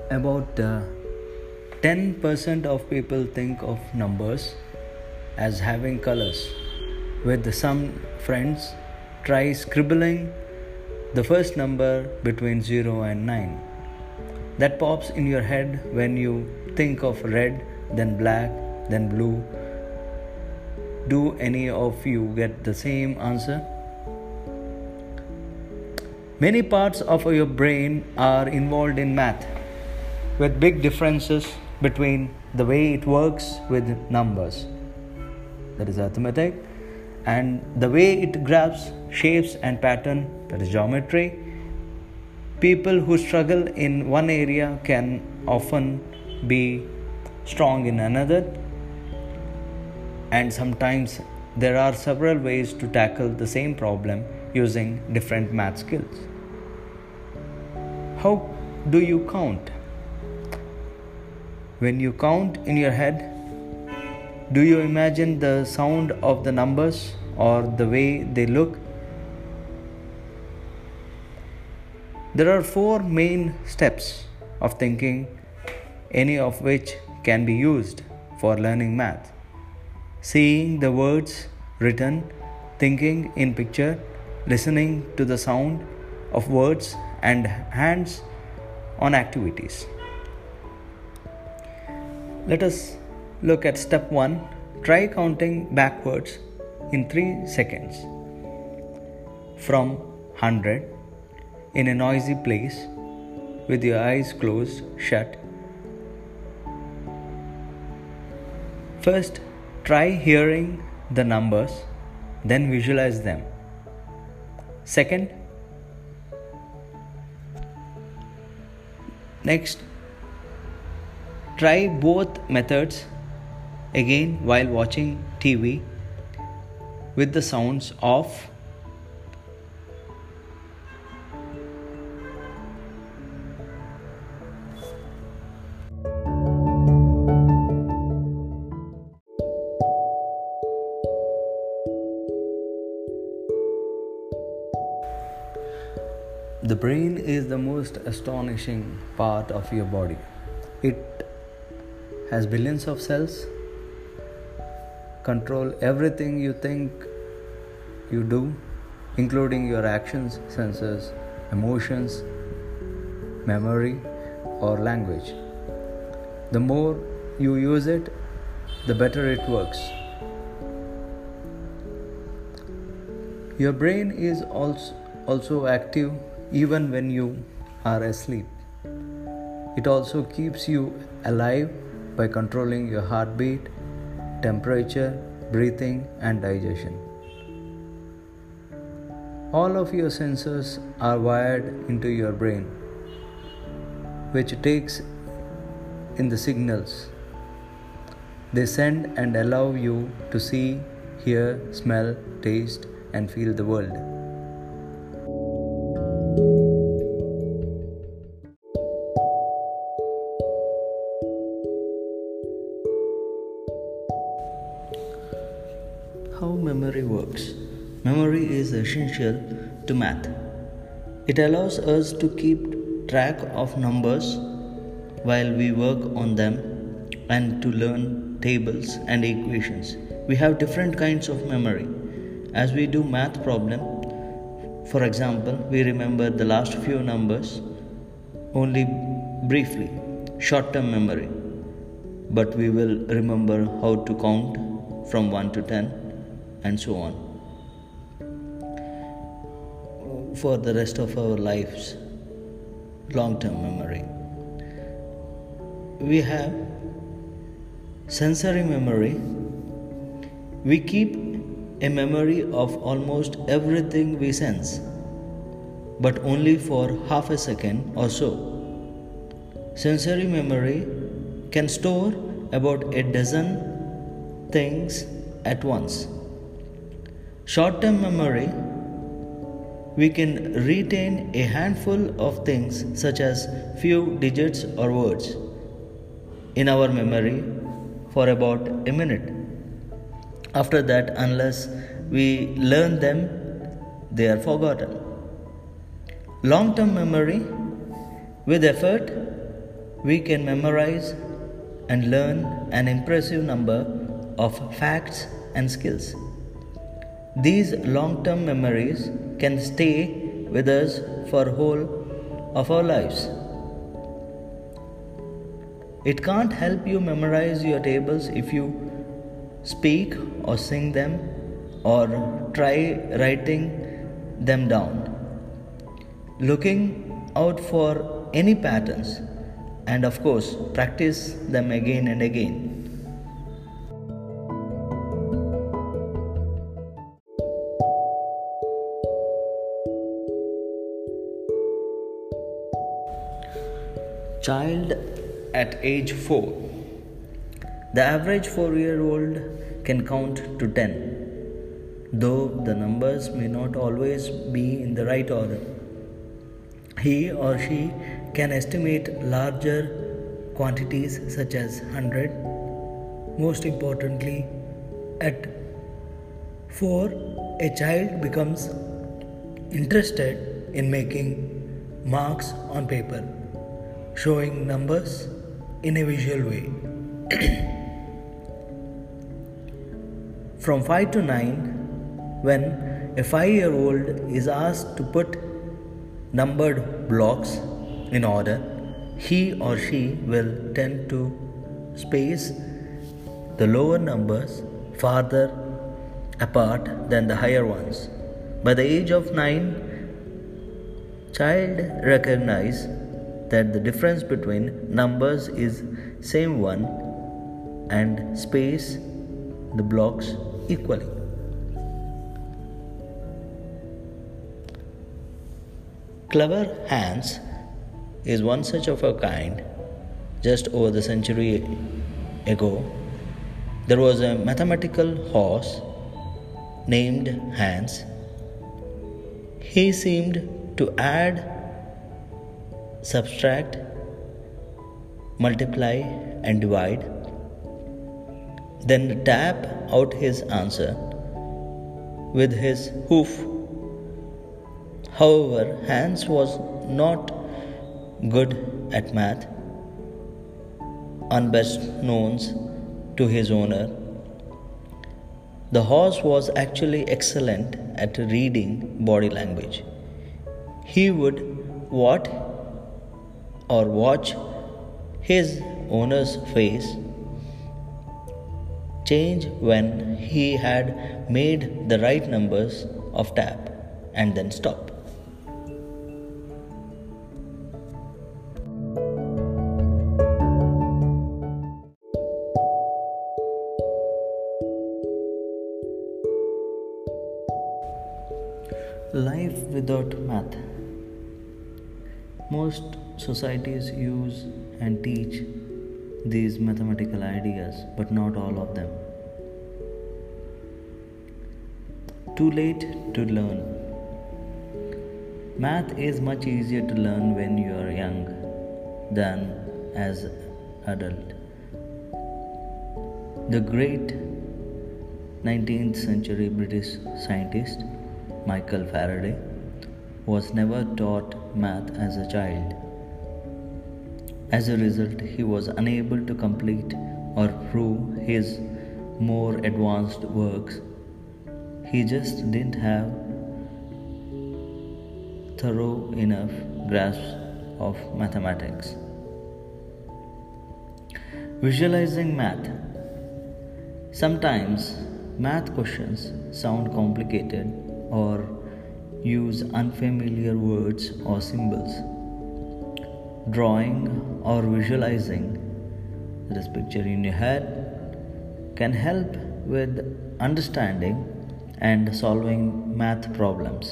About 10% of people think of numbers as having colors. With some friends, try scribbling the first number between 0 and 9. That pops in your head when you think of red, then black, then blue. Do any of you get the same answer? Many parts of your brain are involved in math, with big differences between the way it works with numbers, that is arithmetic, and the way it grabs shapes and pattern, that is geometry. People who struggle in one area can often be strong in another, and sometimes there are several ways to tackle the same problem using different math skills. How do you count? When you count in your head, do you imagine the sound of the numbers or the way they look? There are 4 main steps of thinking, any of which can be used for learning math. Seeing the words written, thinking in picture, listening to the sound of words, and hands on activities. Let us look at step 1. Try counting backwards in 3 seconds from 100 in a noisy place with your eyes closed shut. First, try hearing the numbers, then visualize them. Second, next, try both methods again while watching TV with the sounds off. The brain is the most astonishing part of your body. It has billions of cells, control everything you think you do, including your actions, senses, emotions, memory, or language. The more you use it, the better it works. Your brain is also active even when you are asleep. It also keeps you alive by controlling your heartbeat, temperature, breathing, and digestion. All of your senses are wired into your brain, which takes in the signals they send and allow you to see, hear, smell, taste, and feel the world. How memory works. Memory is essential to math. It allows us to keep track of numbers while we work on them and to learn tables and equations. We have different kinds of memory. As we do math problem, for example, we remember the last few numbers only briefly, short-term memory, but we will remember how to count from 1 to 10 and so on for the rest of our lives. Long-term memory. We have sensory memory. We keep a memory of almost everything we sense, but only for half a second or so. Sensory memory can store about a dozen things at once. Short-term memory, we can retain a handful of things such as few digits or words in our memory for about a minute. After that, unless we learn them, they are forgotten. Long-term memory, with effort, we can memorize and learn an impressive number of facts and skills. These long-term memories can stay with us for whole of our lives. It can't help you memorize your tables if you speak or sing them or try writing them down. Looking out for any patterns and of course practice them again and again. Child at age 4. The average 4-year-old can count to 10, though the numbers may not always be in the right order. He or she can estimate larger quantities such as 100. Most importantly, at 4, a child becomes interested in making marks on paper, showing numbers in a visual way. From 5 to 9, when a 5-year-old is asked to put numbered blocks in order, he or she will tend to space the lower numbers farther apart than the higher ones. By the age of 9, child recognize that the difference between numbers is same one and space the blocks equally. Clever Hans is one such of a kind. Just over the century ago, there was a mathematical horse named Hans. He seemed to add, subtract, multiply and divide, then tap out his answer with his hoof. However, Hans was not good at math, unbeknownst to his owner. The horse was actually excellent at reading body language. He would watch his owner's face change when he had made the right numbers of tap and then stop. Life without math. Most societies use and teach these mathematical ideas, but not all of them. Too late to learn. Math is much easier to learn when you are young than as adult. The great 19th century British scientist Michael Faraday was never taught math as a child. As a result, he was unable to complete or prove his more advanced works. He just didn't have thorough enough grasp of mathematics. Visualizing math. Sometimes math questions sound complicated or use unfamiliar words or symbols. Drawing or visualizing, that is picture in your head, can help with understanding and solving math problems.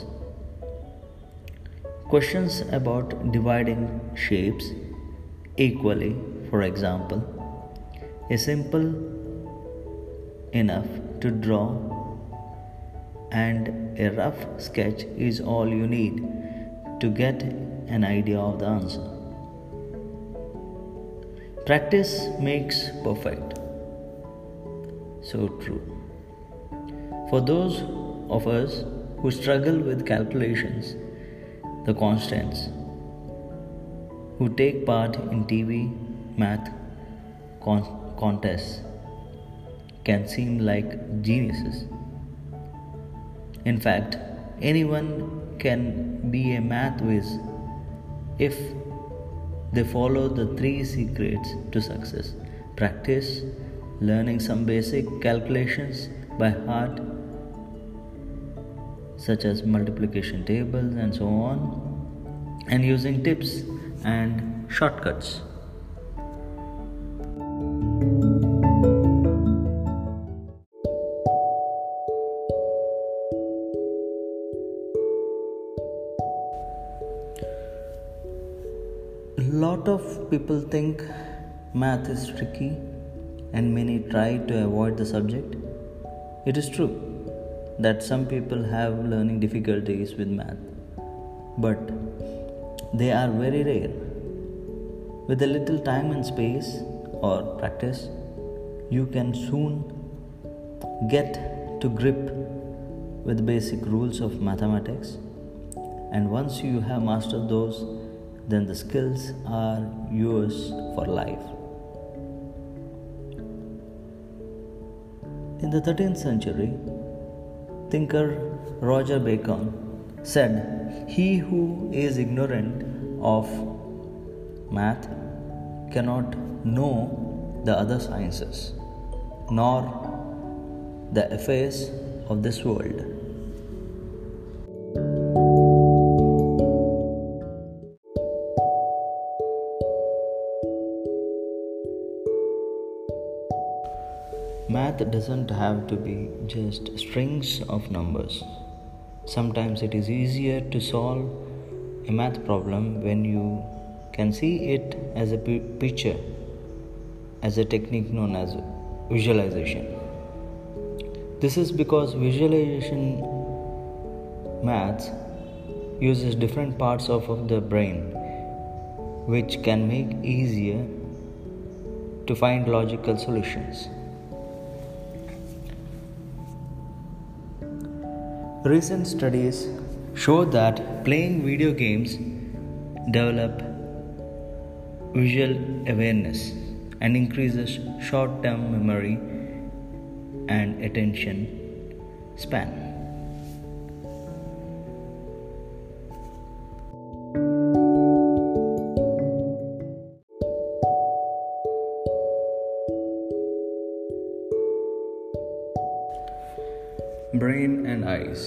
Questions about dividing shapes equally, for example, is simple enough to draw, and a rough sketch is all you need to get an idea of the answer. Practice makes perfect. So true. For those of us who struggle with calculations, the constants, who take part in TV math contests can seem like geniuses. In fact, anyone can be a math whiz if they follow the 3 secrets to success: practice, learning some basic calculations by heart, such as multiplication tables and so on, and using tips and shortcuts. A lot of people think math is tricky and many try to avoid the subject. It is true that some people have learning difficulties with math, but they are very rare. With a little time and space or practice, you can soon get to grip with basic rules of mathematics, and once you have mastered those, then the skills are yours for life. In the 13th century, thinker Roger Bacon said, "He who is ignorant of math cannot know the other sciences, nor the affairs of this world." Math doesn't have to be just strings of numbers. Sometimes it is easier to solve a math problem when you can see it as a picture, as a technique known as visualization. This is because visualization maths uses different parts of the brain, which can make it easier to find logical solutions. Recent studies show that playing video games develop visual awareness and increases short-term memory and attention span. Brain and eyes.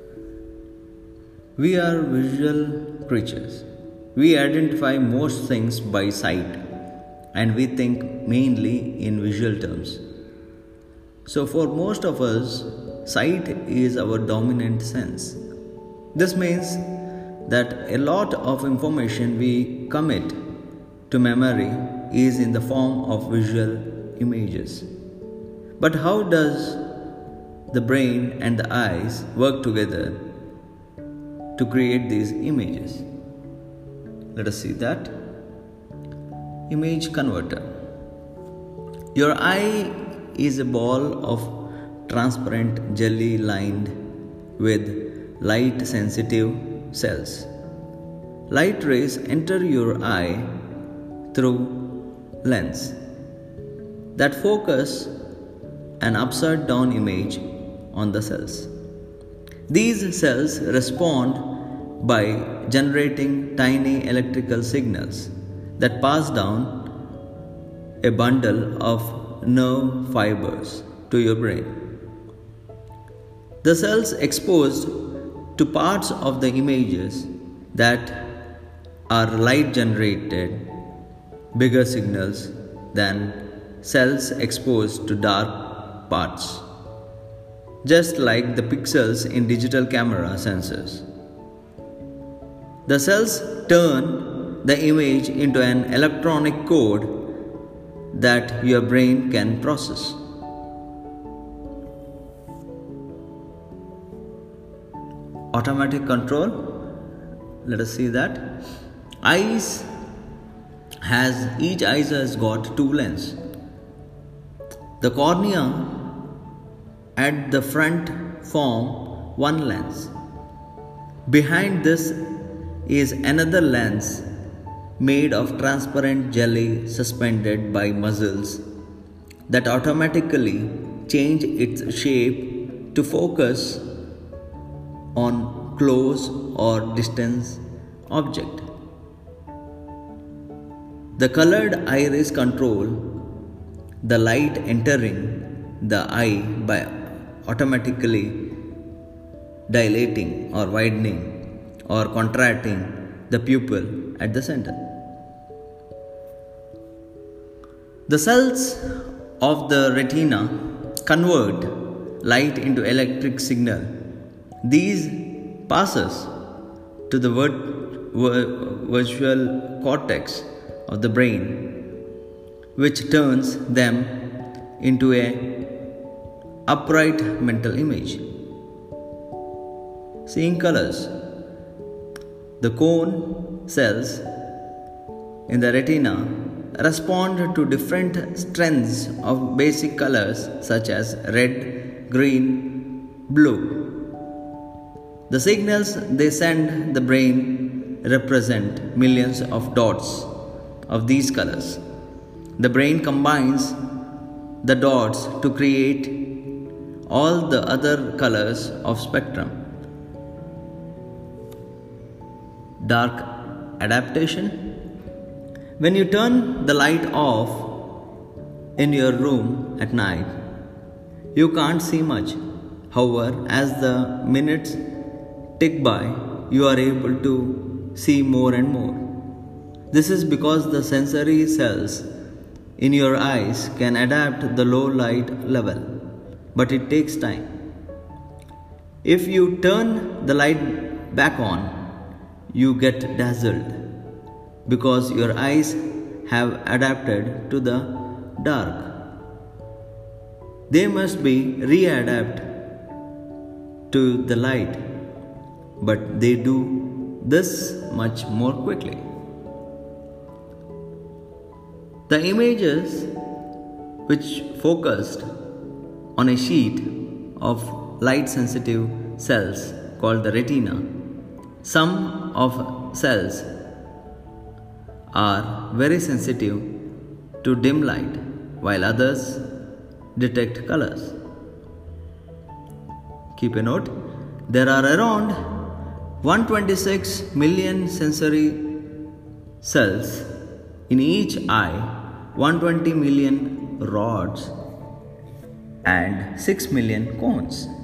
We are visual creatures. We identify most things by sight, and we think mainly in visual terms. So for most of us, sight is our dominant sense. This means that a lot of information we commit to memory is in the form of visual images. But how does the brain and the eyes work together to create these images? Let us see that. Image converter. Your eye is a ball of transparent jelly lined with light sensitive cells. Light rays enter your eye through lens that focus an upside down image on the cells. These cells respond by generating tiny electrical signals that pass down a bundle of nerve fibers to your brain. The cells exposed to parts of the images that are light generated bigger signals than cells exposed to dark parts, just like the pixels in digital camera sensors. The cells turn the image into an electronic code that your brain can process. Automatic control. Let us see that. Each eye has got 2 lenses. The cornea at the front form 1 lens. Behind this is another lens made of transparent jelly suspended by muscles that automatically change its shape to focus on close or distant object. The colored iris control the light entering the eye by automatically dilating or widening or contracting the pupil at the center. The cells of the retina convert light into electric signal. These passes to the visual cortex of the brain, which turns them into a upright mental image. Seeing colors. The cone cells in the retina respond to different strengths of basic colors such as red, green, blue. The signals they send the brain represent millions of dots of these colors. The brain combines the dots to create all the other colors of spectrum. Dark adaptation. When you turn the light off in your room at night, you can't see much. However, as the minutes tick by, you are able to see more and more. This is because the sensory cells in your eyes can adapt the low light level, but it takes time. If you turn the light back on, you get dazzled because your eyes have adapted to the dark. They must be readapt to the light, but they do this much more quickly. The images which focused on a sheet of light sensitive cells called the retina. Some of cells are very sensitive to dim light, while others detect colors. Keep a note, there are around 126 million sensory cells in each eye, 120 million rods, and 6 million cones.